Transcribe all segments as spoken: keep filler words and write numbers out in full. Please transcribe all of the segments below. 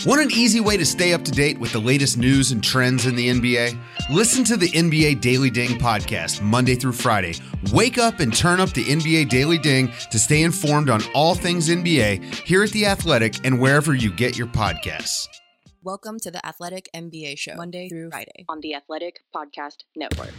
Want an easy way to stay up to date with the latest news and trends in the N B A? Listen to the N B A Daily Ding podcast Monday through Friday. Wake up and turn up the N B A Daily Ding to stay informed on all things N B A here at The Athletic and wherever you get your podcasts. Welcome to the Athletic N B A Show, Monday through Friday on the Athletic Podcast Network.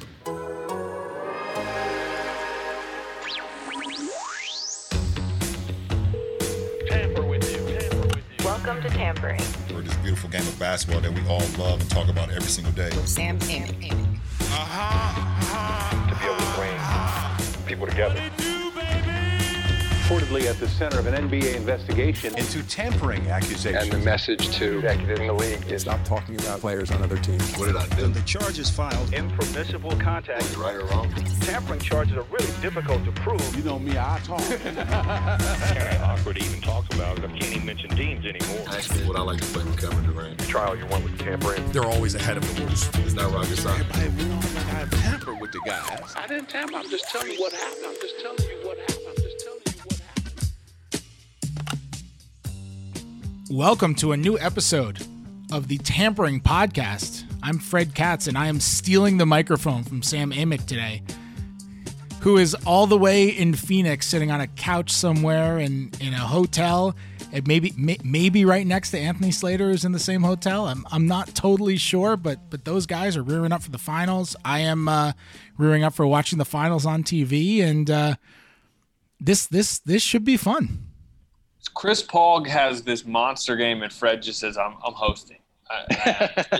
Tamper with you. Tamper with you. Welcome to Tampering. For this beautiful game of basketball that we all love and talk about every single day. With Sam Amick. Uh-huh. To be able to bring people together. Reportedly at the center of an N B A investigation into tampering accusations. And the message to executives in the league is stop talking about players on other teams. What did I do? The charges filed. Impermissible contact. Was it right or wrong? Tampering charges are really difficult to prove. You know me, I talk. Kind of awkward to even talk about. I can't even mention teams anymore. Actually, what I like to play with Kevin Durant. the trial you want with the tampering. They're always ahead of the rules. It's not rocket science. Everybody, we don't have to tamper with the guys. I didn't tamper. I'm just telling you what happened. I'm just telling you what happened. I'm just telling you what happened. Welcome to a new episode of the Tampering Podcast. I'm Fred Katz, and I am stealing the microphone from Sam Amick today, who is all the way in Phoenix, sitting on a couch somewhere in, in a hotel, and maybe may, maybe right next to Anthony Slater is in the same hotel. I'm I'm not totally sure, but but those guys are rearing up for the finals. I am uh, rearing up for watching the finals on T V, and uh, this this this should be fun. Chris Paul has this monster game, and Fred just says, "I'm I'm hosting." I, I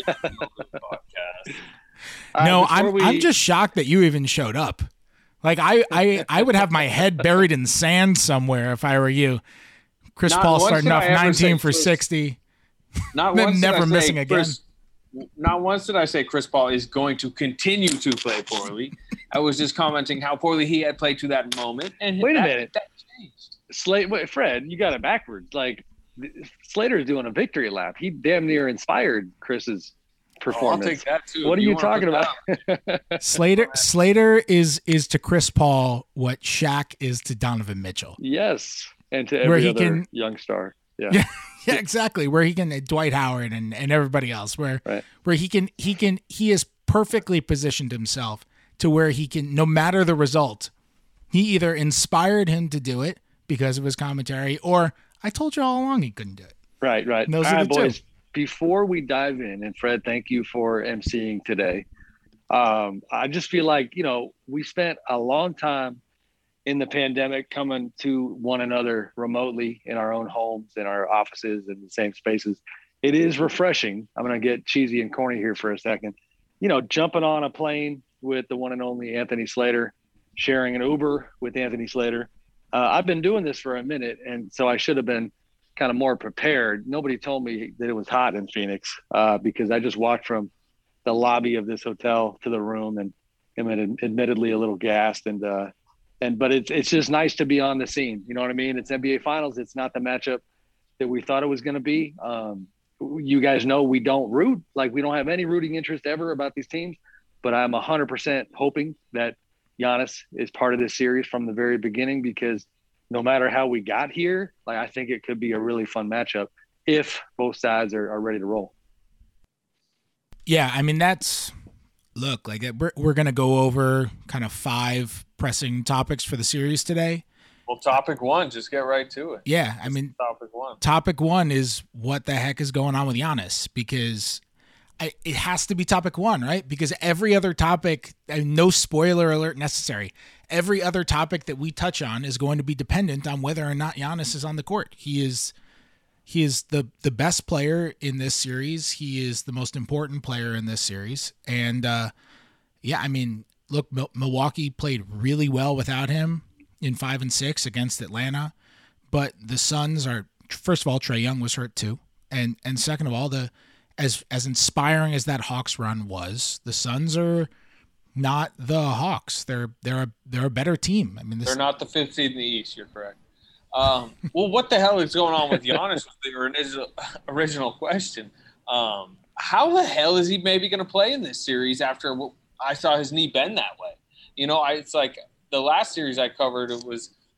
no, right, I'm we... I'm just shocked that you even showed up. Like I, I, I would have my head buried in sand somewhere if I were you. Chris Not Paul starting off nineteen for Chris, sixty, not then once never missing again. Chris, not once did I say Chris Paul is going to continue to play poorly. I was just commenting how poorly he had played to that moment. And wait that, a minute, that changed. Slate, wait, Fred, you got it backwards. Like Slater's doing a victory lap. He damn near inspired Chris's performance. Oh, I'll take that too. What are you, you talking about? Slater Slater is is to Chris Paul what Shaq is to Donovan Mitchell. Yes, and to every Where he other can, young star. Yeah. yeah, yeah, exactly. Where he can Dwight Howard and, and everybody else. Where right. where he can he can he has perfectly positioned himself to where he can, no matter the result, he either inspired him to do it because of his commentary, or I told you all along he couldn't do it. Right, right. And those all are right, the boys. two. Before we dive in, and Fred, thank you for emceeing today. Um, I just feel like, you know, we spent a long time in the pandemic coming to one another remotely in our own homes, in our offices, in the same spaces. It is refreshing. I'm going to get cheesy and corny here for a second. You know, jumping on a plane with the one and only Anthony Slater, sharing an Uber with Anthony Slater. Uh, I've been doing this for a minute, and so I should have been kind of more prepared. Nobody told me that it was hot in Phoenix uh, because I just walked from the lobby of this hotel to the room, and am admittedly a little gassed. And uh, and but it's it's just nice to be on the scene. You know what I mean? It's N B A Finals. It's not the matchup that we thought it was going to be. Um, you guys know we don't root. Like, we don't have any rooting interest ever about these teams. But I'm one hundred percent hoping that Giannis is part of this series from the very beginning, because no matter how we got here, like, I think it could be a really fun matchup if both sides are, are ready to roll. Yeah, I mean, that's look like we're we're gonna go over kind of five pressing topics for the series today. Well, topic one, just get right to it. Yeah, I Just mean, topic one. Topic one is what the heck is going on with Giannis, because I, it has to be topic one, right? Because every other topic, and no spoiler alert necessary, every other topic that we touch on is going to be dependent on whether or not Giannis is on the court. He is he is the, the best player in this series. He is the most important player in this series. And, uh, yeah, I mean, look, Milwaukee played really well without him in five and six against Atlanta. But the Suns are, first of all, Trae Young was hurt too. And and second of all, the As as inspiring as that Hawks run was, the Suns are not the Hawks. They're they're a they're a better team. I mean, this, they're not the fifth seed in the East. You're correct. Um, well, what the hell is going on with Giannis? Was the original original question. Um, how the hell is he maybe going to play in this series after I saw his knee bend that way? You know, I, it's like the last series I covered, it was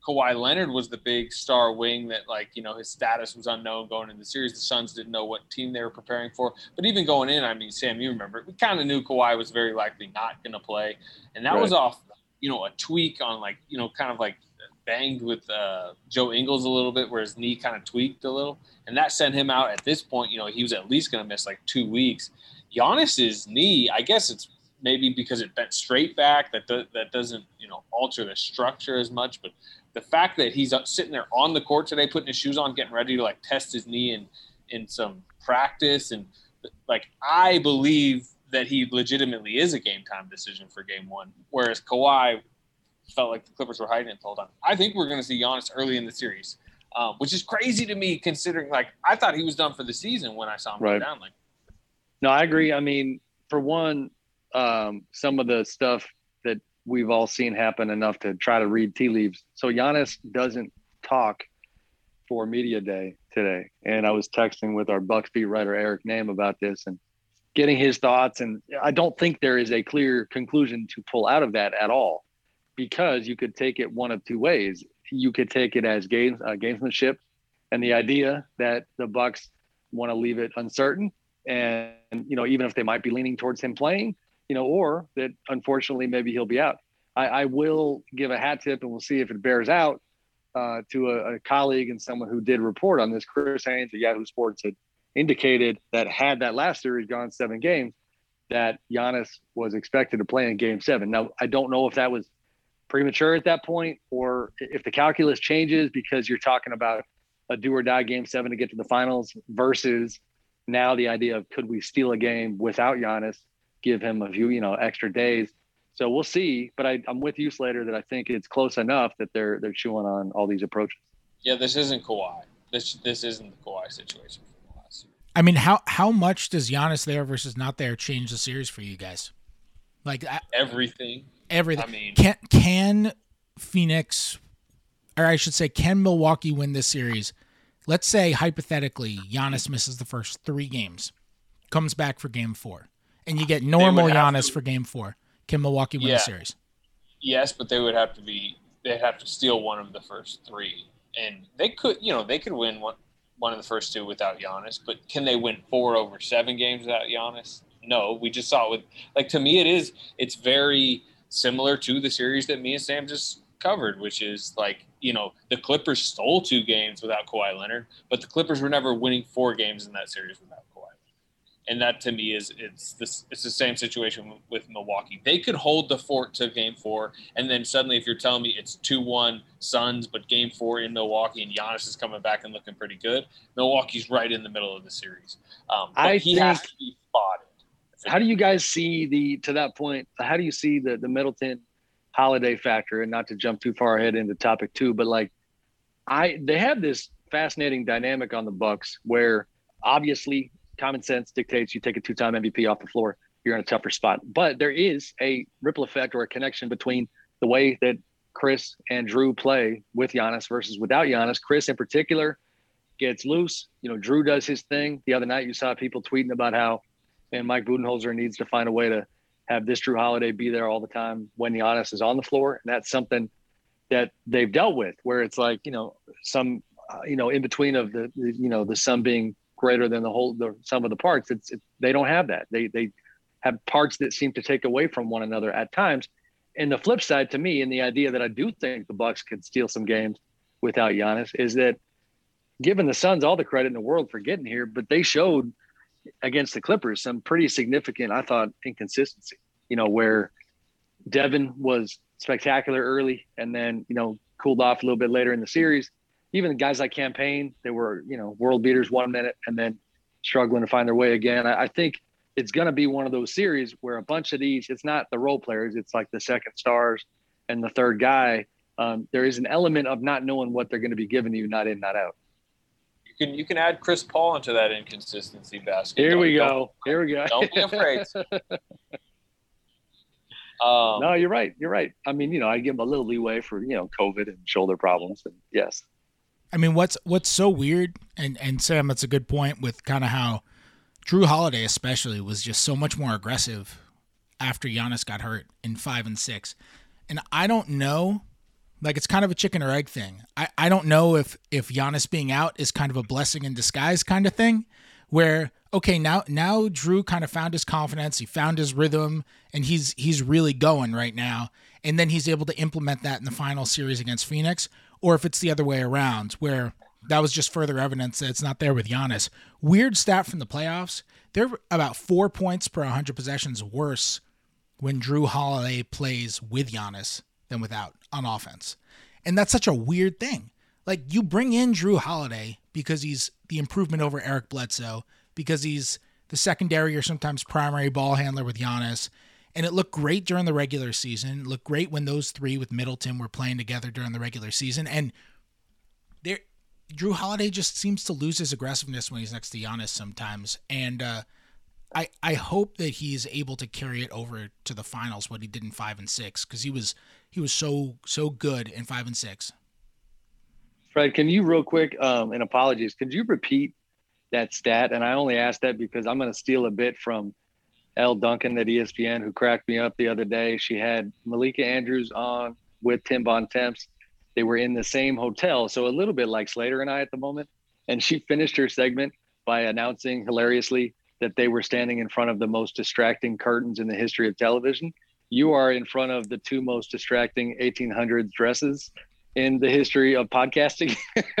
Kawhi Leonard was the big star wing that, like, you know, his status was unknown going into the series. The Suns didn't know what team they were preparing for. But even going in, I mean, Sam, you remember, we kind of knew Kawhi was very likely not going to play. And that right. was off, you know, a tweak on, like, you know, kind of like banged with uh, Joe Ingles a little bit where his knee kind of tweaked a little. And that sent him out at this point. You know, he was at least going to miss like two weeks. Giannis's knee, I guess it's maybe because it bent straight back. That do, that doesn't, you know, alter the structure as much. But the fact that he's sitting there on the court today, putting his shoes on, getting ready to like test his knee in, in some practice. And like, I believe that he legitimately is a game time decision for game one. Whereas Kawhi felt like the Clippers were hiding it the whole time. I think we're going to see Giannis early in the series, um, which is crazy to me considering, like, I thought he was done for the season when I saw him right. go down. Like, no, I agree. I mean, for one, um, some of the stuff that we've all seen happen enough to try to read tea leaves. So Giannis doesn't talk for media day today. And I was texting with our Bucks beat writer, Eric Name, about this and getting his thoughts. And I don't think there is a clear conclusion to pull out of that at all, because you could take it one of two ways. You could take it as game, uh, gamesmanship and the idea that the Bucks want to leave it uncertain. And, you know, even if they might be leaning towards him playing, you know, or that unfortunately maybe he'll be out. I, I will give a hat tip, and we'll see if it bears out, uh, to a, a colleague and someone who did report on this. Chris Haynes at Yahoo Sports had indicated that had that last series gone seven games, that Giannis was expected to play in game seven. Now, I don't know if that was premature at that point, or if the calculus changes because you're talking about a do or die game seven to get to the finals versus now the idea of could we steal a game without Giannis, give him a few, you know, extra days. So we'll see. But I, I'm with you, Slater, that I think it's close enough that they're they're chewing on all these approaches. Yeah, this isn't Kawhi. This this isn't the Kawhi situation from the last year. I mean, how how much does Giannis there versus not there change the series for you guys? Like I, everything. Everything. I mean, can can Phoenix, or I should say, can Milwaukee win this series? Let's say hypothetically, Giannis misses the first three games, comes back for game four, and you get normal Giannis to, for game four. Can Milwaukee win yeah, the series? Yes, but they would have to be. They'd have to steal one of the first three, and they could. You know, they could win one one of the first two without Giannis. But can they win four over seven games without Giannis? No. We just saw it with. Like, to me, it is. It's very similar to the series that me and Sam just covered, which is like, you know, the Clippers stole two games without Kawhi Leonard, but the Clippers were never winning four games in that series without Kawhi Leonard. And that to me is it's this it's the same situation with Milwaukee. They could hold the fort to game four, and then suddenly if you're telling me it's two one Suns, but game four in Milwaukee and Giannis is coming back and looking pretty good, Milwaukee's right in the middle of the series. Um, but I he think, has to be spotted. How do you guys see the, to that point, how do you see the, the Middleton Holiday factor? And not to jump too far ahead into topic two, but like I, they have this fascinating dynamic on the Bucks where obviously common sense dictates you take a two-time M V P off the floor, you're in a tougher spot. But there is a ripple effect or a connection between the way that Chris and Drew play with Giannis versus without Giannis. Chris in particular gets loose. You know, Drew does his thing. The other night you saw people tweeting about how, and Mike Budenholzer needs to find a way to have this Drew Holiday be there all the time when Giannis is on the floor. And that's something that they've dealt with, where it's like, you know, some, uh, you know, in between of the, the, you know, the sum being greater than the whole, the sum of the parts. It's, it, they don't have that. They, they have parts that seem to take away from one another at times. And the flip side to me, and the idea that I do think the Bucks could steal some games without Giannis, is that giving the Suns all the credit in the world for getting here, but they showed against the Clippers some pretty significant, I thought, inconsistency, you know, where Devin was spectacular early and then, you know, cooled off a little bit later in the series. Even guys like Campaign, they were, you know, world beaters one minute and then struggling to find their way again. I, I think it's going to be one of those series where a bunch of these, it's not the role players, it's like the second stars and the third guy. Um, there is an element of not knowing what they're going to be giving you, not in, not out. You can you can add Chris Paul into that inconsistency basket. Here don't, we go. Don't, Here we go. Don't be afraid. um, no, you're right. You're right. I mean, you know, I give him a little leeway for, you know, COVID and shoulder problems. And yes. I mean, what's what's so weird, and, and Sam, that's a good point with kind of how Drew Holiday especially was just so much more aggressive after Giannis got hurt in five and six. And I don't know Like it's kind of a chicken or egg thing. I, I don't know if if Giannis being out is kind of a blessing in disguise kind of thing, where okay now now Drew kind of found his confidence, he found his rhythm, and he's he's really going right now, and then he's able to implement that in the final series against Phoenix, or if it's the other way around, where that was just further evidence that it's not there with Giannis. Weird stat from the playoffs: they're about four points per one hundred possessions worse when Drew Holiday plays with Giannis than without on offense. And that's such a weird thing. Like you bring in Drew Holiday because he's the improvement over Eric Bledsoe, because he's the secondary or sometimes primary ball handler with Giannis. And it looked great during the regular season. It looked great when those three with Middleton were playing together during the regular season. And there, Drew Holiday just seems to lose his aggressiveness when he's next to Giannis sometimes. And uh, I I hope that he's able to carry it over to the finals, what he did in five and six, because he was he was so so good in five and six. Fred, can you real quick, um, and apologies, could you repeat that stat? And I only asked that because I'm going to steal a bit from Elle Duncan at E S P N, who cracked me up the other day. She had Malika Andrews on with Tim Bontemps. They were in the same hotel, so a little bit like Slater and I at the moment. And she finished her segment by announcing hilariously that they were standing in front of the most distracting curtains in the history of television. You are in front of the two most distracting eighteen hundreds dresses in the history of podcasting.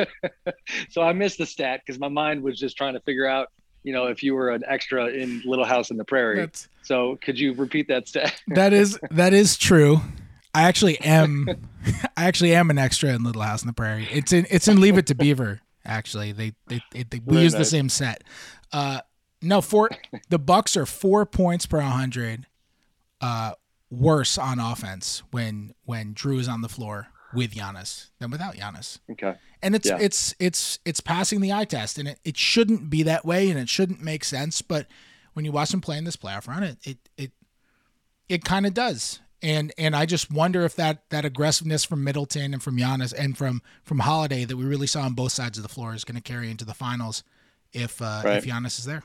So I missed the stat because my mind was just trying to figure out, you know, if you were an extra in Little House on the Prairie. That's, so could you repeat that stat? That is, that is true. I actually am, I actually am an extra in Little House on the Prairie. It's in, it's in Leave It to Beaver. Actually, they, they, they, they we Very use nice. the same set. Uh, no, four, the Bucks are four points per one hundred, uh, worse on offense when, when Drew is on the floor with Giannis than without Giannis. Okay. And it's, Yeah. it's, it's, it's passing the eye test, and it, it shouldn't be that way, and it shouldn't make sense. But when you watch him play in this playoff run, it, it, it, it kind of does. And, and I just wonder if that, that aggressiveness from Middleton and from Giannis and from, from Holiday that we really saw on both sides of the floor is going to carry into the finals if, uh, Right. if Giannis is there.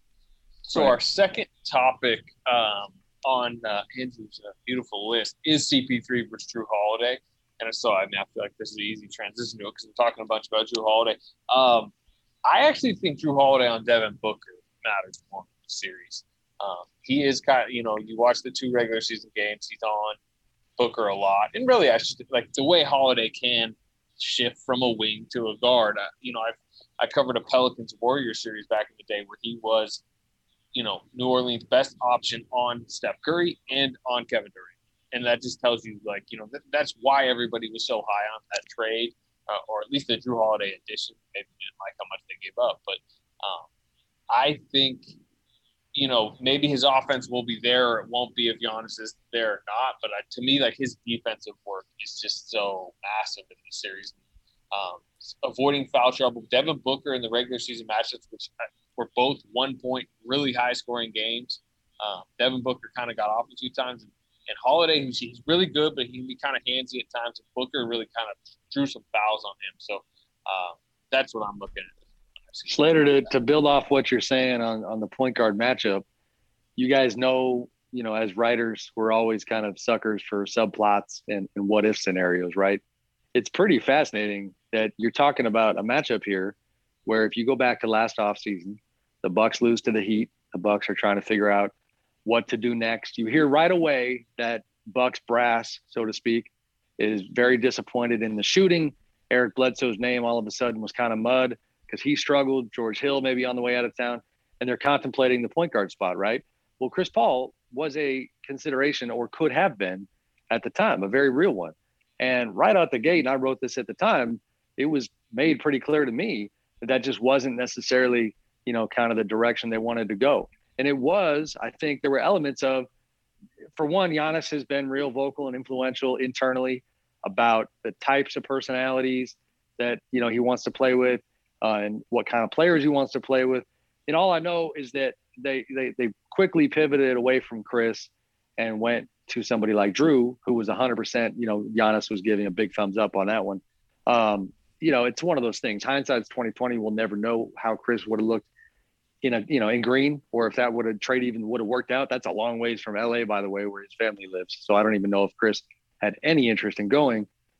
So our second topic um, on uh, Andrew's uh, beautiful list is C P three versus Drew Holiday. And so I mean, I feel like this is an easy transition to it because we're talking a bunch about Drew Holiday. Um, I actually think Drew Holiday on Devin Booker matters more in the series. Um, he is kind of, you know, you watch the two regular season games, he's on Booker a lot. And really, I just like the way Holiday can shift from a wing to a guard. Uh, you know, I've, I covered a Pelicans Warriors series back in the day where he was, you know, New Orleans' best option on Steph Curry and on Kevin Durant. And that just tells you, like, you know, that, that's why everybody was so high on that trade, uh, or at least the Drew Holiday addition. Maybe they didn't like how much they gave up. But um, I think, you know, maybe his offense will be there or it won't be if Giannis is there or not. But uh, to me, like, his defensive work is just so massive in this series. Um, avoiding foul trouble. Devin Booker in the regular season matchups, which were both one-point, really high-scoring games. Um, Devin Booker kind of got off a few times. And, and Holiday, he's, he's really good, but he can be kind of handsy at times. And Booker really kind of drew some fouls on him. So uh, that's what I'm looking at. Slater, to, to build off what you're saying on, on the point guard matchup, you guys know, you know, as writers, we're always kind of suckers for subplots and, and what if scenarios, right? It's pretty fascinating that you're talking about a matchup here where if you go back to last offseason, the Bucks lose to the Heat. The Bucks are trying to figure out what to do next. You hear right away that Bucks brass, so to speak, is very disappointed in the shooting. Eric Bledsoe's name all of a sudden was kind of mud because he struggled. George Hill maybe on the way out of town, and they're contemplating the point guard spot, right? Well, Chris Paul was a consideration, or could have been at the time, a very real one. And right out the gate, and I wrote this at the time, it was made pretty clear to me that that just wasn't necessarily, you know, kind of the direction they wanted to go. And it was, I think there were elements of, for one, Giannis has been real vocal and influential internally about the types of personalities that, you know, he wants to play with uh, and what kind of players he wants to play with. And all I know is that they, they, they quickly pivoted away from Chris and went to somebody like Drew, who was one hundred percent, you know, Giannis was giving a big thumbs up on that one. Um, you know, it's one of those things. Hindsight's twenty twenty. We'll never know how Chris would have looked in a, you know, in green, or if that would have trade even would have worked out. That's a long ways from L A, by the way, where his family lives. So I don't even know if Chris had any interest in going.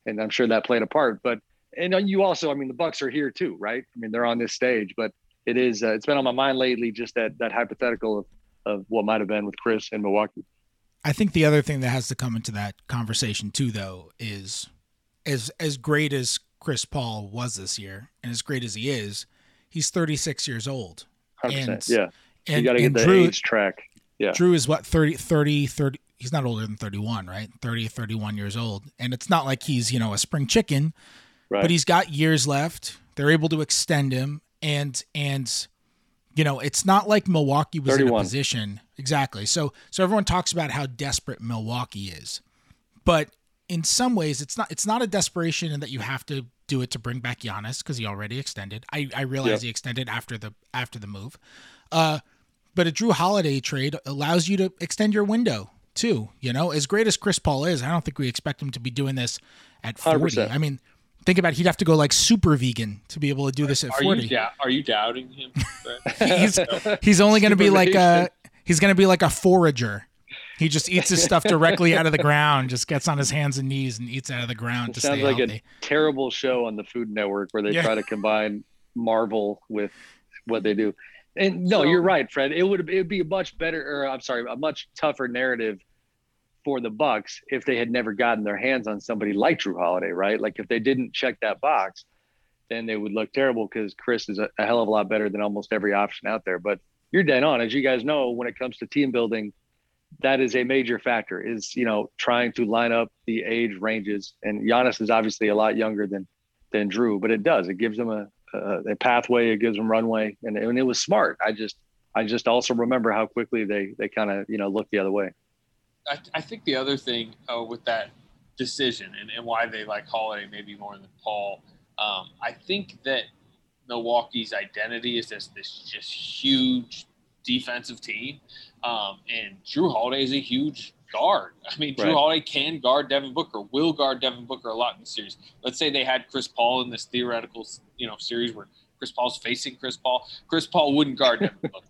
and I'm sure that played a part. But and you also, I mean, the Bucks are here too, right? I mean, they're on this stage, but it is uh, it's been on my mind lately, just that that hypothetical of of what might have been with Chris in Milwaukee. I think the other thing that has to come into that conversation too, though, is as as great as Chris Paul was this year, and as great as he is, he's thirty-six years old. one hundred percent, and, yeah. And, you got to get the Drew, age track. Yeah. Drew is what, thirty, thirty, thirty. He's not older than thirty-one, right? thirty, thirty-one years old. And it's not like he's, you know, a spring chicken, right. But he's got years left. They're able to extend him. And, and, you know, it's not like Milwaukee was thirty-one. In a position. Exactly. So, so everyone talks about how desperate Milwaukee is, but in some ways it's not, it's not a desperation in that you have to do it to bring back Giannis because he already extended. I, I realize yep. he extended after the, after the move. Uh, but a Drew Holiday trade allows you to extend your window too. You know, as great as Chris Paul is, I don't think we expect him to be doing this at forty. one hundred percent. I mean, think about it. He'd have to go like super vegan to be able to do this at are forty. You da- are you doubting him? he's he's only going to be like a he's going to be like a forager. He just eats his stuff directly out of the ground. Just gets on his hands and knees and eats out of the ground. It to sounds stay like healthy. A terrible show on the Food Network where they yeah. try to combine Marvel with what they do. And no, so, you're right, Fred. It would it would be a much better, or I'm sorry, a much tougher narrative for the Bucks if they had never gotten their hands on somebody like Drew Holiday, right? Like if they didn't check that box, then they would look terrible because Chris is a, a hell of a lot better than almost every option out there. But you're dead on. As you guys know, when it comes to team building, that is a major factor, is, you know, trying to line up the age ranges. And Giannis is obviously a lot younger than than Drew, but it does. It gives them a, a, a pathway. It gives them runway. And, and it was smart. I just I just also remember how quickly they they kind of, you know, looked the other way. I, I think the other thing uh, with that decision and, and why they like Holiday maybe more than Paul, um, I think that Milwaukee's identity is this, this just huge defensive team. Um, and Drew Holiday is a huge guard. I mean, Drew right. Holiday can guard Devin Booker, will guard Devin Booker a lot in the series. Let's say they had Chris Paul in this theoretical, you know, series where Chris Paul's facing Chris Paul. Chris Paul wouldn't guard Devin Booker.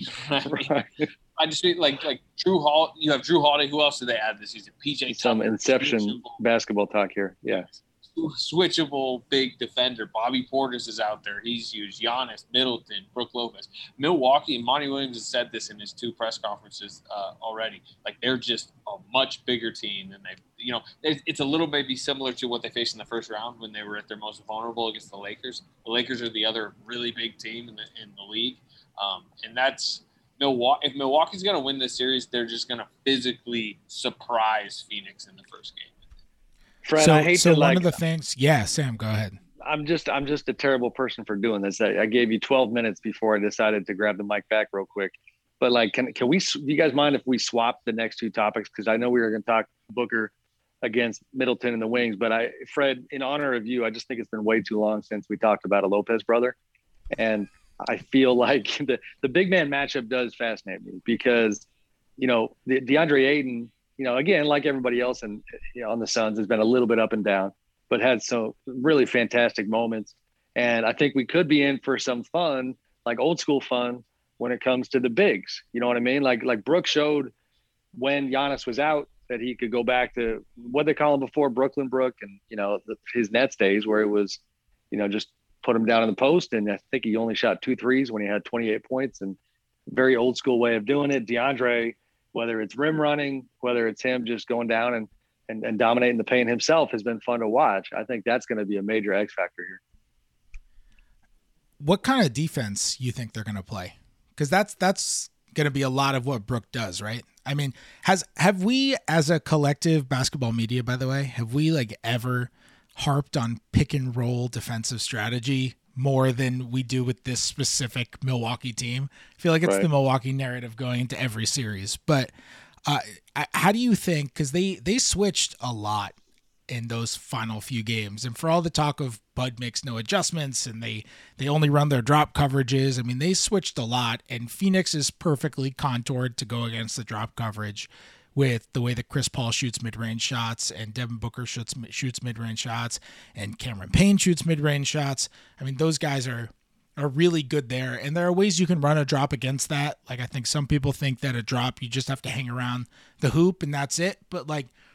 I mean, right. I just mean like like Drew Hall. You have Drew Holiday. Who else did they add this season? P J. Some Tucker, Inception switchable, basketball talk here. Yeah, switchable big defender. Bobby Portis is out there. He's used Giannis, Middleton, Brook Lopez. Milwaukee, and Monty Williams has said this in his two press conferences uh, already. Like they're just a much bigger team than they. You know, it's a little maybe similar to what they faced in the first round when they were at their most vulnerable against the Lakers. The Lakers are the other really big team in the in the league, um, and that's. Milwaukee, if Milwaukee's going to win this series, they're just going to physically surprise Phoenix in the first game. Fred, so, I hate so to one like, of the things, yeah, Sam, go ahead. I'm just, I'm just a terrible person for doing this. I, I gave you twelve minutes before I decided to grab the mic back real quick. But like, can can we? Do you guys mind if we swap the next two topics? Because I know we were going to talk Booker against Middleton and the Wings, but I, Fred, in honor of you, I just think it's been way too long since we talked about a Lopez brother, and I feel like the, the big man matchup does fascinate me because, you know, the, DeAndre Ayton, you know, again, like everybody else in, you know, on the Suns has been a little bit up and down, but had some really fantastic moments. And I think we could be in for some fun, like old school fun when it comes to the bigs. You know what I mean? Like, like Brooke showed when Giannis was out that he could go back to what they call him before, Brooklyn Brook, and, you know, the, his Nets days where it was, you know, just put him down in the post, and I think he only shot two threes when he had twenty-eight points, and very old school way of doing it. DeAndre, whether it's rim running, whether it's him just going down and, and, and dominating the paint himself, has been fun to watch. I think that's going to be a major X factor here. What kind of defense you think they're going to play? Because that's, that's going to be a lot of what Brooke does, right? I mean, has, have we as a collective basketball media, by the way, have we like ever harped on pick and roll defensive strategy more than we do with this specific Milwaukee team? I feel like it's right. the Milwaukee narrative going into every series, but uh, I, how do you think, cause they, they switched a lot in those final few games, and for all the talk of Bud makes no adjustments and they, they only run their drop coverages. I mean, they switched a lot, and Phoenix is perfectly contoured to go against the drop coverage with the way that Chris Paul shoots mid-range shots and Devin Booker shoots shoots mid-range shots and Cameron Payne shoots mid-range shots. I mean, those guys are are really good there, and there are ways you can run a drop against that. Like, I think some people think that a drop, you just have to hang around the hoop and that's it. But like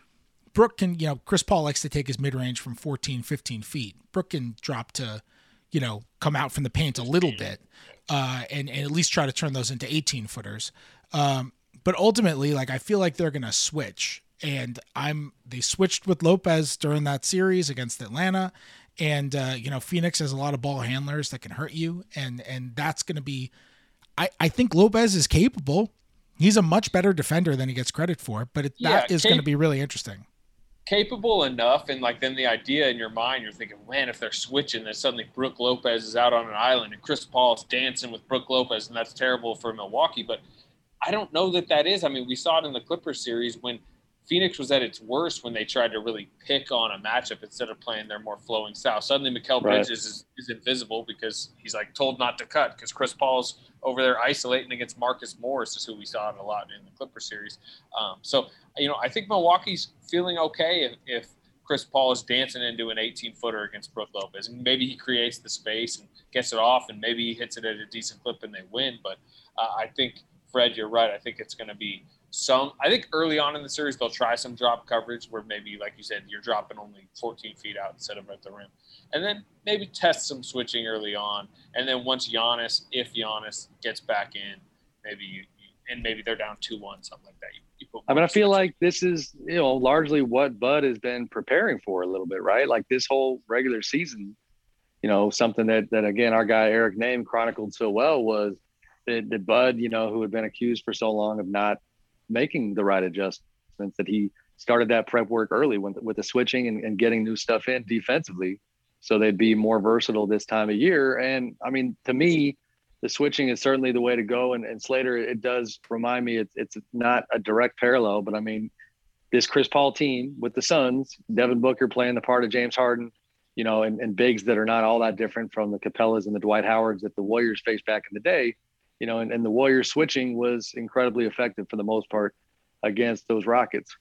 Brook can, you know, Chris Paul likes to take his mid-range from fourteen, fifteen feet. Brook can drop to, you know, come out from the paint a little bit uh, and, and at least try to turn those into eighteen footers. Um, but ultimately, like, I feel like they're going to switch. And I'm they switched with Lopez during that series against Atlanta. And, uh, you know, Phoenix has a lot of ball handlers that can hurt you. And and that's going to be I, – I think Lopez is capable. He's a much better defender than he gets credit for. But it, yeah, that is cap- going to be really interesting. Capable enough. And, like, then the idea in your mind, you're thinking, man, if they're switching, then suddenly Brook Lopez is out on an island and Chris Paul's dancing with Brook Lopez, and that's terrible for Milwaukee. But I don't know that that is. I mean, we saw it in the Clippers series when – Phoenix was at its worst when they tried to really pick on a matchup instead of playing their more flowing style. Suddenly, Mikal Right. Bridges is, is invisible because he's like told not to cut because Chris Paul's over there isolating against Marcus Morris is who we saw it a lot in the Clipper series. Um, so, you know, I think Milwaukee's feeling okay if, if Chris Paul is dancing into an eighteen-footer against Brook Lopez. And maybe he creates the space and gets it off, and maybe he hits it at a decent clip and they win. But uh, I think, Fred, you're right. I think it's going to be Some, I think early on in the series, they'll try some drop coverage where maybe, like you said, you're dropping only fourteen feet out instead of at the rim. And then maybe test some switching early on. And then once Giannis, if Giannis gets back in, maybe you, you and maybe they're down two one, something like that. You, you put I mean, I feel switching. like this is, you know, largely what Bud has been preparing for a little bit, right? Like this whole regular season, you know, something that, that again, our guy Eric Name chronicled so well was that, that Bud, you know, who had been accused for so long of not making the right adjustments, that he started that prep work early with, with the switching and, and getting new stuff in defensively so they'd be more versatile this time of year. And I mean, to me, the switching is certainly the way to go. And, and Slater, it does remind me, it's, it's not a direct parallel, but I mean, this Chris Paul team with the Suns, Devin Booker playing the part of James Harden, you know, and, and bigs that are not all that different from the Capellas and the Dwight Howards that the Warriors faced back in the day. You know, and, and the Warriors switching was incredibly effective for the most part against those Rockets.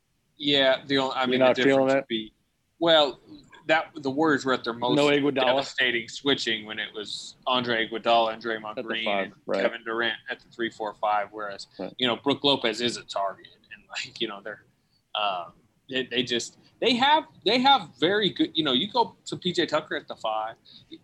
Yeah, the only I mean You're not the feeling difference that? would be well that the Warriors were at their most No Iguodala? devastating switching when it was Andre Iguodala and Draymond At the Green five, and right. Kevin Durant at the three, four, five. Whereas Right. you know Brook Lopez is a target, and like you know they're um, they, they just they have they have very good. You know, you go to P J Tucker at the five.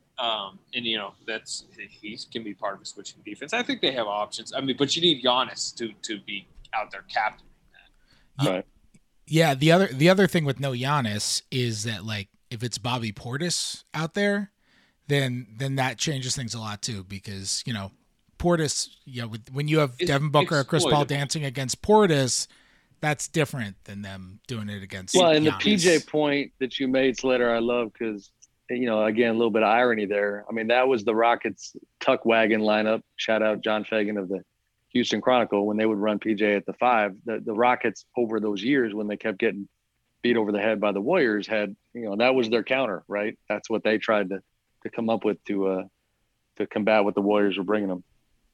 Um, and you know that's he can be part of a switching defense. I think they have options. I mean, but you need Giannis to to be out there captaining that. Right. Yeah, the other the other thing with no Giannis is that, like, if it's Bobby Portis out there, then then that changes things a lot too, because you know Portis, you know, with, when you have It's Devin Booker or Chris Paul exploitable. dancing against Portis, that's different than them doing it against. Well, and the Giannis. P J point that you made, Slater, I love because, you know, again, a little bit of irony there. I mean, that was the Rockets tuck wagon lineup. Shout out John Fagan of the Houston Chronicle when they would run P J at the five. The, the Rockets over those years when they kept getting beat over the head by the Warriors had, you know, that was their counter, right? That's what they tried to, to come up with to uh, to combat what the Warriors were bringing them.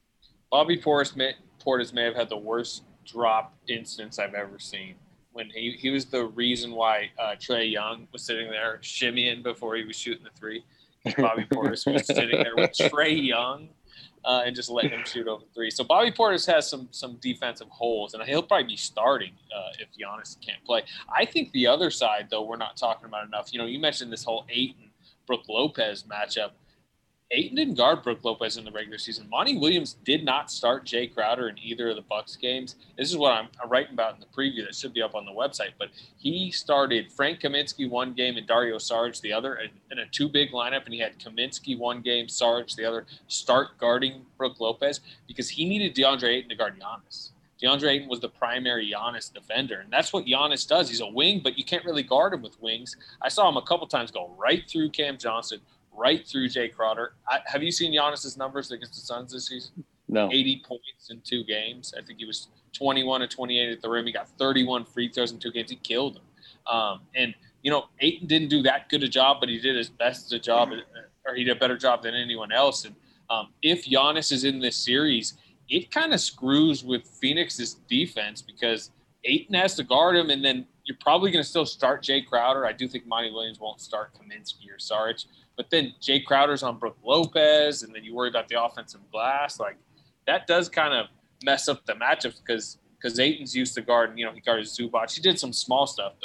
Bobby Portis may, Portis may have had the worst drop instance I've ever seen. When he, he was the reason why uh, Trae Young was sitting there shimmying before he was shooting the three. Bobby Portis was sitting there with Trae Young uh, and just letting him shoot over three. So Bobby Portis has some some defensive holes, and he'll probably be starting uh, if Giannis can't play. I think the other side, though, we're not talking about enough. You know, you mentioned this whole Ayton Brook Lopez matchup. Ayton didn't guard Brook Lopez in the regular season. Monty Williams did not start Jay Crowder in either of the Bucks games. This is what I'm writing about in the preview that should be up on the website. But he started Frank Kaminsky one game and Dario Saric the other in a two-big lineup, and he had Kaminsky one game, Saric the other, start guarding Brook Lopez because he needed DeAndre Ayton to guard Giannis. DeAndre Ayton was the primary Giannis defender, and that's what Giannis does. He's a wing, but you can't really guard him with wings. I saw him a couple times go right through Cam Johnson, right through Jay Crowder. I, have you seen Giannis's numbers against the Suns this season? No. eighty points in two games. I think he was twenty-one and twenty-eight at the rim. He got thirty-one free throws in two games. He killed him. Um, and, you know, Ayton didn't do that good a job, but he did his best a job, or he did a better job than anyone else. And um, if Giannis is in this series, it kind of screws with Phoenix's defense because Ayton has to guard him, and then you're probably going to still start Jay Crowder. I do think Monty Williams won't start Kaminsky or Saric. But then Jay Crowder's on Brook Lopez, and then you worry about the offensive glass. Like, that does kind of mess up the matchups because because Ayton's used to guarding, you know, he guarded Zubac. He did some small stuff, but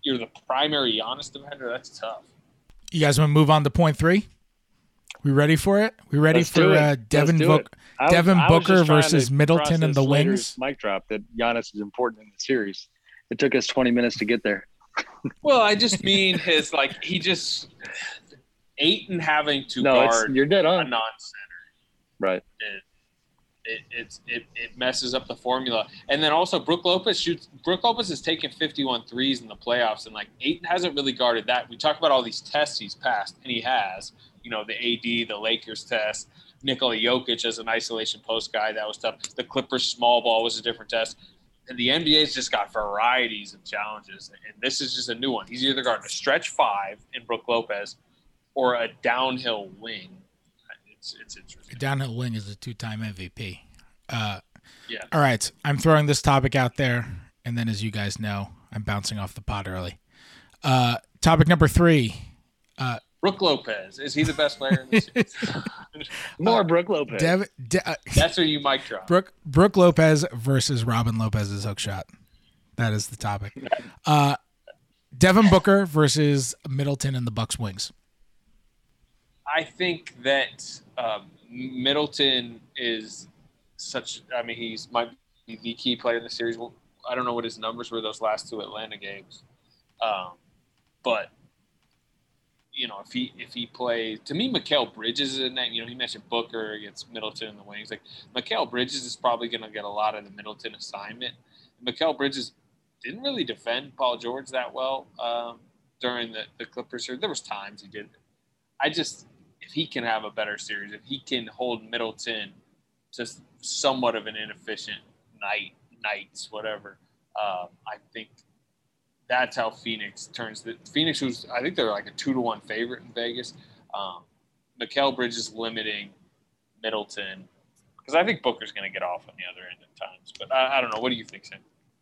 you're the primary Giannis defender, that's tough. You guys want to move on to point three? We ready for it? We ready Let's for uh, Devin Book, Devin I was Booker just trying versus to Middleton and the process Slater's Wings? Mic drop that Giannis is important in the series. It took us twenty minutes to get there. Well, I just mean his like he just Ayton having to no, guard it's, you're dead on. a non-center. Right. It, it it's it, it messes up the formula. And then also Brook Lopez shoots Brook Lopez has taken fifty-one threes in the playoffs, and like Ayton hasn't really guarded that. We talk about all these tests he's passed, and he has. You know, the A D, the Lakers test, Nikola Jokic as an isolation post guy, that was tough. The Clippers small ball was a different test. And the N B A's just got varieties of challenges. And this is just a new one. He's either guarding a stretch five in Brook Lopez or a downhill wing. It's it's interesting. A downhill wing is a two-time M V P. Uh, yeah. All right. I'm throwing this topic out there. And then, as you guys know, I'm bouncing off the pod early. Uh, topic number three. Uh, Brook Lopez. Is he the best player in this series? More uh, Brook Lopez. Dev, De, uh, That's where you mic drop. Brook, Brook Lopez versus Robin Lopez's hook shot. That is the topic. Uh, Devin Booker versus Middleton and the Bucks Wings. I think that um, Middleton is such – I mean, he's might be the key player in the series. Well, I don't know what his numbers were those last two Atlanta games. Um, but – You know, if he if he plays, to me, Mikal Bridges is a name. You know, he mentioned Booker against Middleton in the wings. Like Mikal Bridges is probably going to get a lot of the Middleton assignment. Mikal Bridges didn't really defend Paul George that well um, during the the Clippers series. There was times he did. I just if he can have a better series, if he can hold Middleton to somewhat of an inefficient night, nights, whatever, uh, I think. That's how Phoenix turns the Phoenix was I think they're like a two to one favorite in Vegas. Um, Mikal Bridges limiting Middleton because I think Booker's going to get off on the other end at times. But I, I don't know. What do you think, Sam?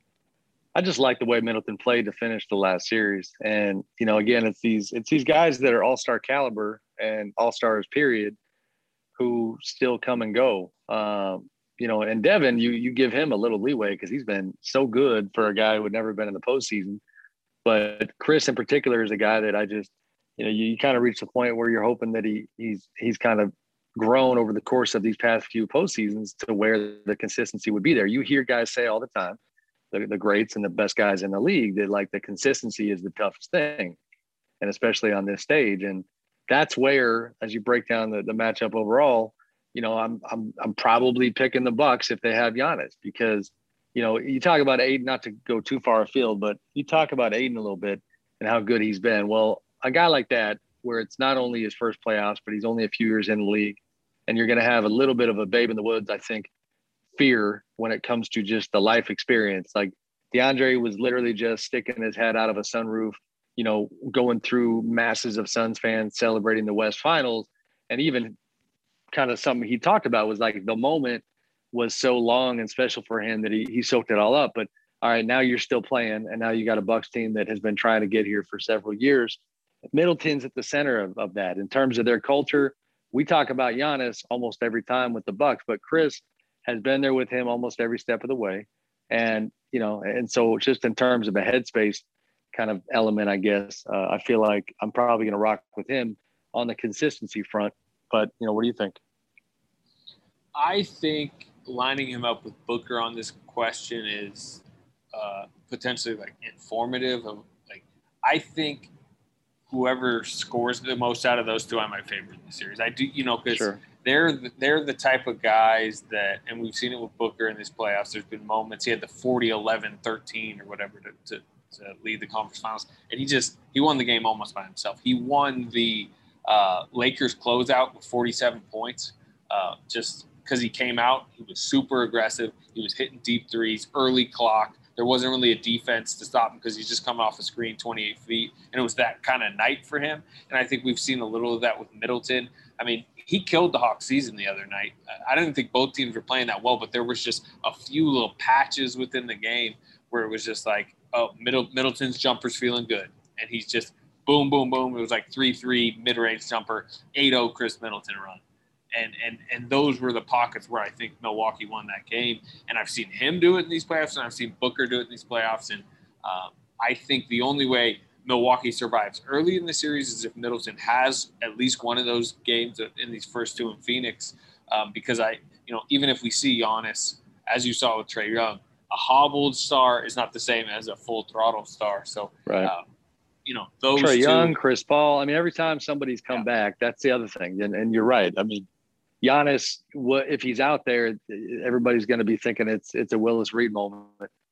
I just like the way Middleton played to finish the last series, and you know, again, it's these it's these guys that are all-star caliber and all-stars period, who still come and go. Um, you know, and Devin, you you give him a little leeway because he's been so good for a guy who had never been in the postseason. But Chris in particular is a guy that I just, you know, you, you kind of reach the point where you're hoping that he he's he's kind of grown over the course of these past few postseasons to where the consistency would be there. You hear guys say all the time, the, the greats and the best guys in the league, that like the consistency is the toughest thing, and especially on this stage. And that's where, as you break down the, the matchup overall, you know, I'm I'm I'm probably picking the Bucks if they have Giannis because. You know, you talk about Ayton, not to go too far afield, but you talk about Ayton a little bit and how good he's been. Well, a guy like that, where it's not only his first playoffs, but he's only a few years in the league, and you're going to have a little bit of a babe in the woods, I think, fear when it comes to just the life experience. Like DeAndre was literally just sticking his head out of a sunroof, you know, going through masses of Suns fans celebrating the West Finals. And even kind of something he talked about was like the moment was so long and special for him that he he soaked it all up. But all right, now you're still playing, and now you got a Bucks team that has been trying to get here for several years. Middleton's at the center of, of that. In terms of their culture, we talk about Giannis almost every time with the Bucks, but Chris has been there with him almost every step of the way. And, you know, and so just in terms of a headspace kind of element, I guess, uh, I feel like I'm probably going to rock with him on the consistency front. But, you know, what do you think? I think lining him up with Booker on this question is uh, potentially like informative. Of like, I think whoever scores the most out of those two, I'm my favorite in the series. I do, you know, because sure. they're the, they're the type of guys that, and we've seen it with Booker in this playoffs. There's been moments he had the forty, eleven, thirteen or whatever to, to, to lead the conference finals, and he just he won the game almost by himself. He won the uh, Lakers closeout with forty-seven points, uh, just. Because he came out, he was super aggressive. He was hitting deep threes, early clock. There wasn't really a defense to stop him because he's just coming off a screen twenty-eight feet. And it was that kind of night for him. And I think we've seen a little of that with Middleton. I mean, he killed the Hawks season the other night. I didn't think both teams were playing that well, but there was just a few little patches within the game where it was just like, oh, Middle, Middleton's jumper's feeling good. And he's just boom, boom, boom. It was like three three mid-range jumper, eight oh Chris Middleton run. And and and those were the pockets where I think Milwaukee won that game. And I've seen him do it in these playoffs, and I've seen Booker do it in these playoffs. And um, I think the only way Milwaukee survives early in the series is if Middleton has at least one of those games in these first two in Phoenix. Um, because I, you know, even if we see Giannis, as you saw with Trae Young, a hobbled star is not the same as a full throttle star. So, right. uh, you know, those Trae two, Young, Chris Paul. I mean, every time somebody's come yeah. back, that's the other thing. And and you're right. I mean, Giannis, what if he's out there? Everybody's going to be thinking it's it's a Willis Reed moment,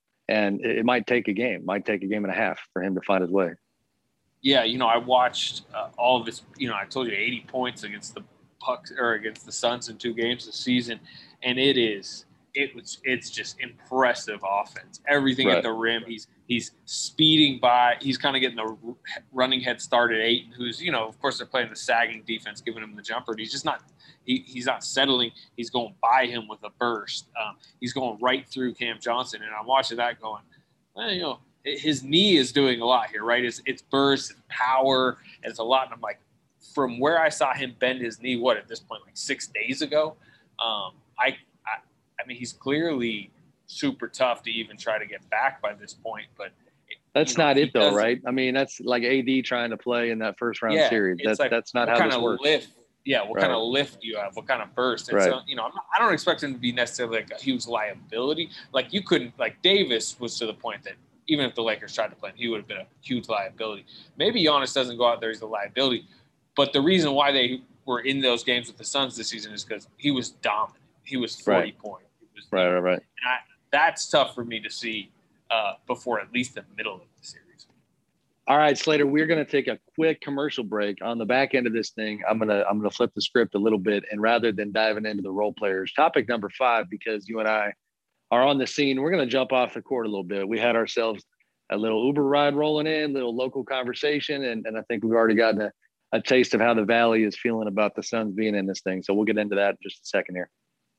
and it, it might take a game, might take a game and a half for him to find his way. Yeah, you know, I watched uh, all of this. You know, I told you eighty points against the Bucks or against the Suns in two games this season, and it is it was it's just impressive offense. Everything right. at the rim, he's he's speeding by. He's kind of getting the running head start at Ayton, who's you know, of course, they're playing the sagging defense, giving him the jumper. And he's just not he, he's not settling. He's going by him with a burst. Um, he's going right through Cam Johnson, and I'm watching that going, well, you know. His knee is doing a lot here, right? It's, it's burst, it's power, and it's a lot. And I'm like, from where I saw him bend his knee, what, at this point, like six days ago? Um, I, I I mean, he's clearly super tough to even try to get back by this point. But it, that's you know, not it, though, right? I mean, that's like A D trying to play in that first round yeah, series. That's, like, that's not how this works. Lift, yeah, what right. kind of lift do you have? What kind of burst? And right. so, you know, I'm not, I don't expect him to be necessarily like a huge liability. Like, you couldn't – like, Davis was to the point that – even if the Lakers tried to play him, he would have been a huge liability. Maybe Giannis doesn't go out there as a liability, but the reason why they were in those games with the Suns this season is because he was dominant. He was forty right. points. He was, right, right, right. And I, that's tough for me to see uh, before at least the middle of the series. All right, Slater, we're going to take a quick commercial break. On the back end of this thing, I'm going to I'm going to flip the script a little bit, and rather than diving into the role players, topic number five, because you and I are on the scene, we're going to jump off the court a little bit. We had ourselves a little Uber ride rolling in, little local conversation, and, and I think we've already gotten a, a taste of how the Valley is feeling about the Suns being in this thing. So we'll get into that in just a second here.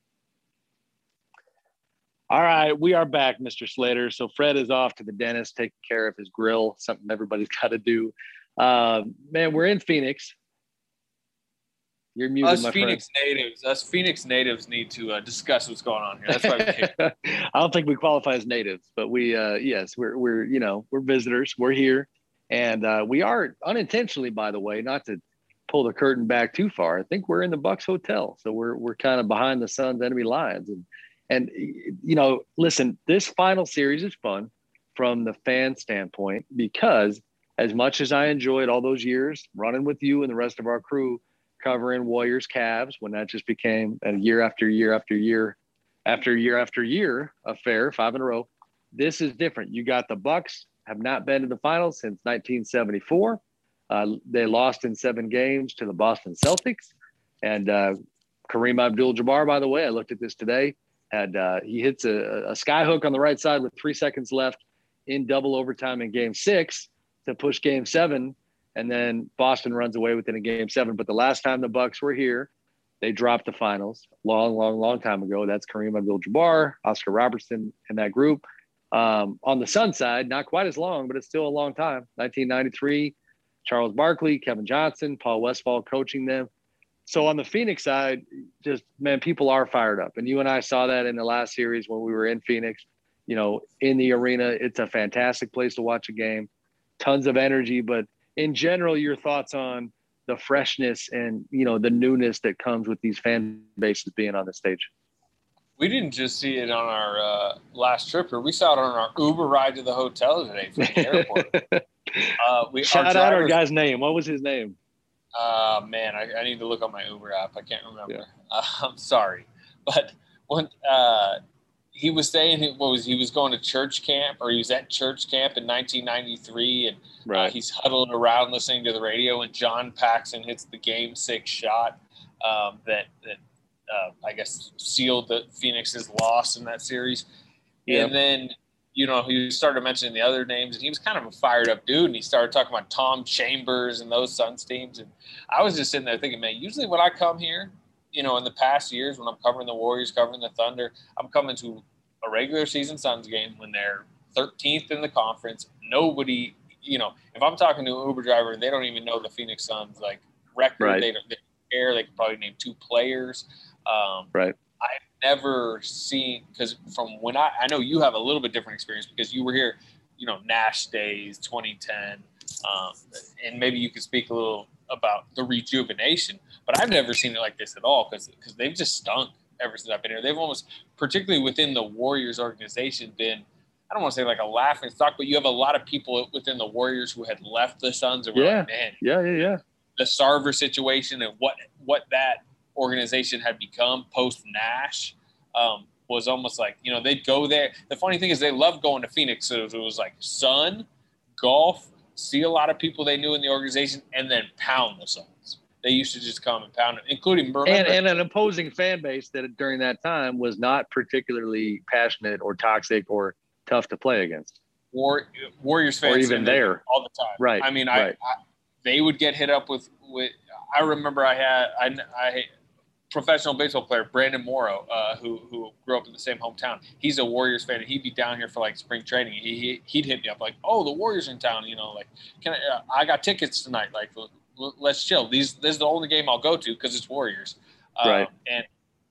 All right, we are back, Mister Slater. So Fred is off to the dentist, taking care of his grill, something everybody's got to do. Uh, man, we're in Phoenix. You're muted, us my Phoenix friend. natives, us Phoenix natives need to uh, discuss what's going on here. That's why we came. I don't think we qualify as natives, but we, uh, yes, we're, we're, you know, we're visitors. We're here, and uh, we are unintentionally, by the way, not to pull the curtain back too far. I think we're in the Bucks Hotel, so we're we're kind of behind the Suns' enemy lines, and and you know, listen, this final series is fun from the fan standpoint because as much as I enjoyed all those years running with you and the rest of our crew, covering Warriors Cavs when that just became a year after year after year after year after year affair, five in a row. This is different. You got the Bucks have not been to the finals since nineteen seventy-four. Uh, they lost in seven games to the Boston Celtics. And uh, Kareem Abdul-Jabbar, by the way, I looked at this today, had uh, he hits a, a sky hook on the right side with three seconds left in double overtime in game six to push game seven. And then Boston runs away with it in game seven. But the last time the Bucks were here, they dropped the finals long, long, long time ago. That's Kareem Abdul-Jabbar, Oscar Robertson, and that group. Um, on the Sun side, not quite as long, but it's still a long time. nineteen ninety-three, Charles Barkley, Kevin Johnson, Paul Westphal coaching them. So on the Phoenix side, just, man, people are fired up. And you and I saw that in the last series when we were in Phoenix, you know, in the arena. It's a fantastic place to watch a game, tons of energy. But in general, your thoughts on the freshness and, you know, the newness that comes with these fan bases being on the stage? We didn't just see it on our uh, last trip here. We saw it on our Uber ride to the hotel today from the airport. uh, we, Shout our out drivers, our guy's name. What was his name? Uh, man, I, I need to look on my Uber app. I can't remember. Yeah. Uh, I'm sorry. But when uh, he was saying it, what was he was going to church camp, or he was at church camp in nineteen ninety-three, and right. uh, he's huddled around listening to the radio, and John Paxson hits the game six shot um, that that uh, I guess sealed the Phoenix's loss in that series. Yep. And then, you know, he started mentioning the other names, and he was kind of a fired up dude, and he started talking about Tom Chambers and those Suns teams. And I was just sitting there thinking, man, usually when I come here, you know, in the past years when I'm covering the Warriors, covering the Thunder, I'm coming to a regular season Suns game when they're thirteenth in the conference. Nobody, you know, if I'm talking to an Uber driver and they don't even know the Phoenix Suns, like, record, right. they don't they care. They can probably name two players. Um, right. I've never seen, because from when I, I know you have a little bit different experience because you were here you know, Nash days, twenty ten. Um, and maybe you could speak a little about the rejuvenation, but I've never seen it like this at all because because they've just stunk ever since I've been here. They've almost, particularly within the Warriors organization, been, I don't want to say like a laughing stock, but you have a lot of people within the Warriors who had left the Suns and were yeah. like, man, yeah, yeah, yeah. the Sarver situation and what what that organization had become post Nash um, was almost like, you know, they'd go there. The funny thing is they loved going to Phoenix. So it was like sun, golf, see a lot of people they knew in the organization, and then pound the Suns. They used to just come and pound it, including remember, and, and an opposing fan base that during that time was not particularly passionate or toxic or tough to play against. War, Warriors fans or even there all the time. Right. I mean, right. I, I they would get hit up with with. I remember I had I, I professional baseball player Brandon Morrow, uh, who who grew up in the same hometown. He's a Warriors fan, and he'd be down here for like spring training. He, he he'd hit me up like, "Oh, the Warriors are in town. You know, like, can I? Uh, I got tickets tonight. Like, l- l- let's chill. These this is the only game I'll go to because it's Warriors." Um, right. And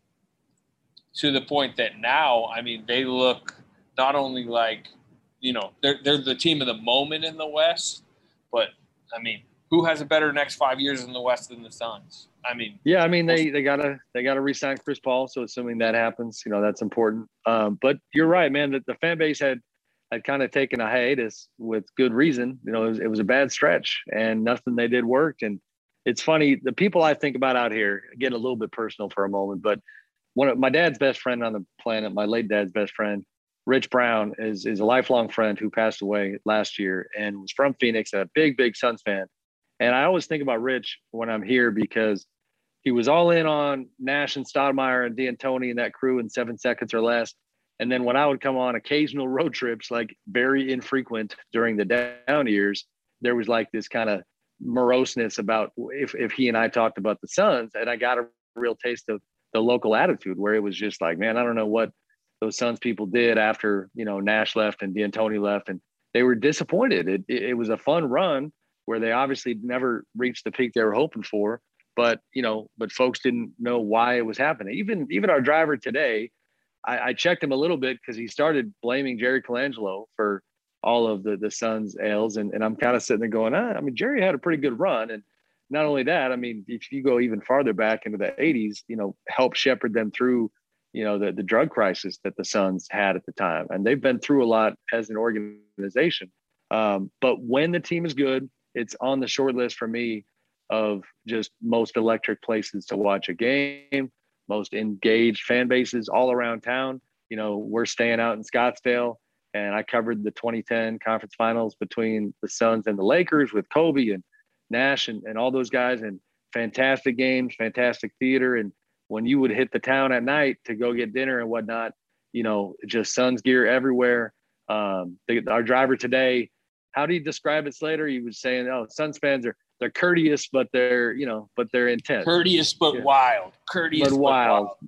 to the point that now, I mean, they look not only like, you know, they're they're the team of the moment in the West, but I mean, who has a better next five years in the West than the Suns? I mean, yeah, I mean they they gotta they gotta re-sign Chris Paul. So assuming that happens, you know, that's important. Um, but you're right, man. That the fan base had had kind of taken a hiatus with good reason. You know, it was, it was a bad stretch, and nothing they did worked. And it's funny, the people I think about out here, get a little bit personal for a moment, but one of my dad's best friend on the planet, my late dad's best friend, Rich Brown, is is a lifelong friend who passed away last year and was from Phoenix, a big big Suns fan. And I always think about Rich when I'm here because he was all in on Nash and Stoudemire and D'Antoni and that crew in seven seconds or less. And then when I would come on occasional road trips, like very infrequent during the down years, there was like this kind of moroseness about if, if he and I talked about the Suns. And I got a real taste of the local attitude where it was just like, man, I don't know what those Suns people did after, you know, Nash left and D'Antoni left. And they were disappointed. It, it, it was a fun run where they obviously never reached the peak they were hoping for. But, you know, but folks didn't know why it was happening. Even even our driver today, I, I checked him a little bit because he started blaming Jerry Colangelo for all of the, the Suns' ails. And, and I'm kind of sitting there going, ah, I mean, Jerry had a pretty good run. And not only that, I mean, if you go even farther back into the eighties, you know, helped shepherd them through, you know, the, the drug crisis that the Suns had at the time. And they've been through a lot as an organization. Um, but when the team is good, it's on the short list for me of just most electric places to watch a game, most engaged fan bases all around town. You know, we're staying out in Scottsdale, and I covered the twenty ten conference finals between the Suns and the Lakers with Kobe and Nash and, and all those guys, and fantastic games, fantastic theater. And when you would hit the town at night to go get dinner and whatnot, you know, just Suns gear everywhere. Um, the, our driver today, how do you describe it, Slater? He was saying, oh, Suns fans are, they're courteous, but they're, you know, but they're intense. Courteous, but yeah. wild. Courteous, but, but wild. wild.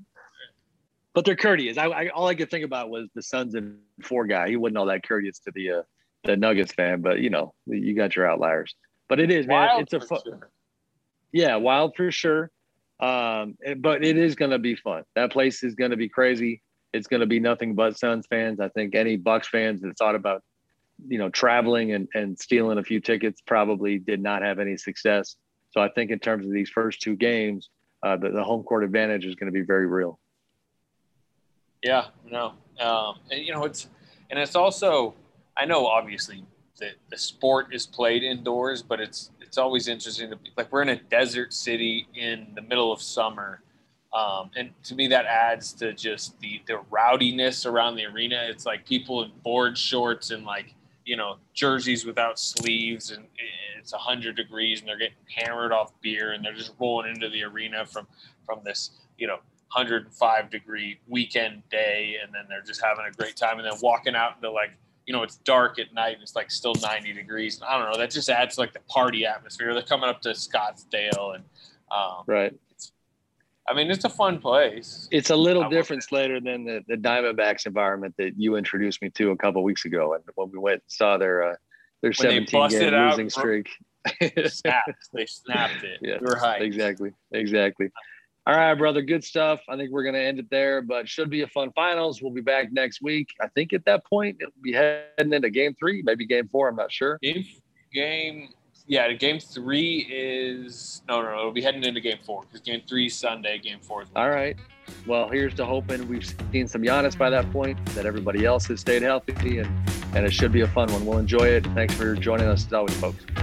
But they're courteous. I, I all I could think about was the Suns and four guy. He wasn't all that courteous to the uh, the Nuggets fan, but you know, you got your outliers. But it is, wild man. It's a fun. Sure. Yeah, wild for sure. Um, but it is going to be fun. That place is going to be crazy. It's going to be nothing but Suns fans. I think any Bucks fans that thought about, you know, traveling and, and stealing a few tickets probably did not have any success. So I think in terms of these first two games, uh, the, the home court advantage is going to be very real. Yeah, no. Um, and, you know, it's, and it's also, I know obviously that the sport is played indoors, but it's, it's always interesting to be like, we're in a desert city in the middle of summer. Um, and to me, that adds to just the, the rowdiness around the arena. It's like people in board shorts and like, you know, jerseys without sleeves, and it's a hundred degrees and they're getting hammered off beer and they're just rolling into the arena from, from this, you know, one hundred five degree weekend day. And then they're just having a great time and then walking out into like, you know, it's dark at night and it's like still ninety degrees. And I don't know, that just adds to like the party atmosphere. They're coming up to Scottsdale and, um, right. It's, I mean, it's a fun place. It's a little I different, Slater, than the, the Diamondbacks environment that you introduced me to a couple of weeks ago. And when we went and saw their, uh, their seventeen game losing out, streak. snapped. They snapped it. Yeah, we were hyped. Exactly. Exactly. All right, brother. Good stuff. I think we're going to end it there, but should be a fun finals. We'll be back next week. I think at that point, it'll be heading into game three, maybe game four. I'm not sure. Game, game, yeah, game three is – no, no, no. It'll be heading into game four because game three is Sunday, game four is Wednesday. All right. Well, here's to hoping we've seen some Giannis by that point, that everybody else has stayed healthy, and, and it should be a fun one. We'll enjoy it. Thanks for joining us as always, folks.